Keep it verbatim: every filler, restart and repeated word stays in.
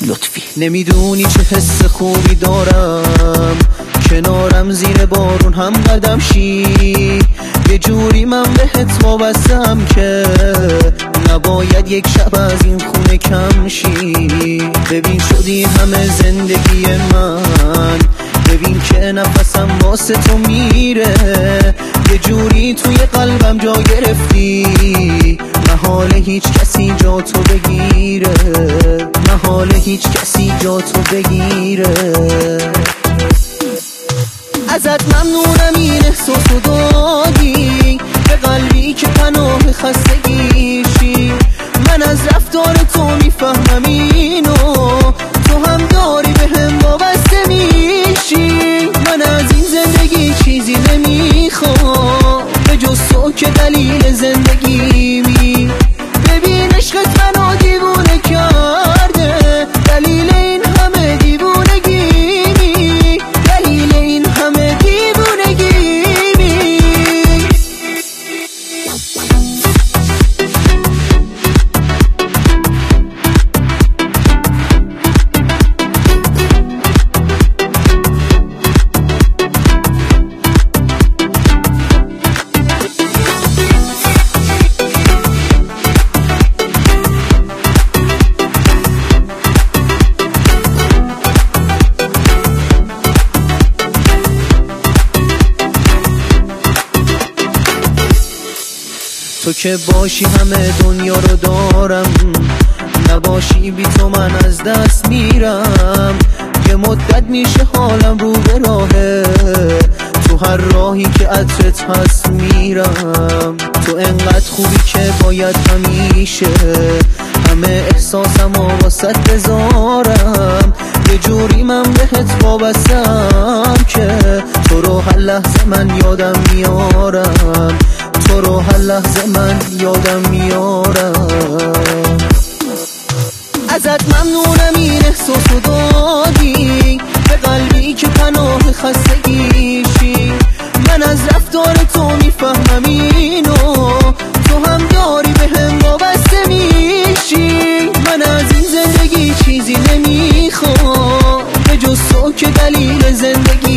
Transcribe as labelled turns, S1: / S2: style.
S1: لطفی. نمیدونی چه حس خوبی دارم کنارم زیر بارون هم قدم شی، یه جوری من بهت وابستم که نباید یک شب از این خونه کم شی. ببین شدی همه زندگی من، ببین که نفسم واسه تو میره، یه جوری توی قلبم جا گرفتی، محاله هیچ کسی جا تو بگیره، محاله هیچ کسی جا تو بگیره. ازت ممنونم این احساسو دادی به قلبی که پناه خستگیشی. من از رفتار تو میفهمم اینو، تو هم داری به هم وابسته میشی. من از این زندگی چیزی نمیخوام به جز تو که دلیل زندگیمی. ببین عشقت منو دیوونه کرده، دلیل این همه دیوونگیمی، دلیل این همه دیوونگیمی. تو که باشی همه دنیا رو دارم، نباشی بی تو من از دست میرم. یه مدت میشه حالم رو به راهه، تو هر راهی که عطرت هست میرم. تو انقدر خوبی که باید همیشه همه احساسم و واسط بذارم. یه جوری من بهت وابستم که تو رو هر لحظه من یادم میارم، تو رو هر لحظه من یادم میارم. ازت ممنونم این احساسو دادی به قلبی که پناه خستگیشی. من از رفتار تو میفهمم اینو، تو هم داری به هم وابسته میشی. من از این زندگی چیزی نمیخوام به جز تو که دلیل زندگی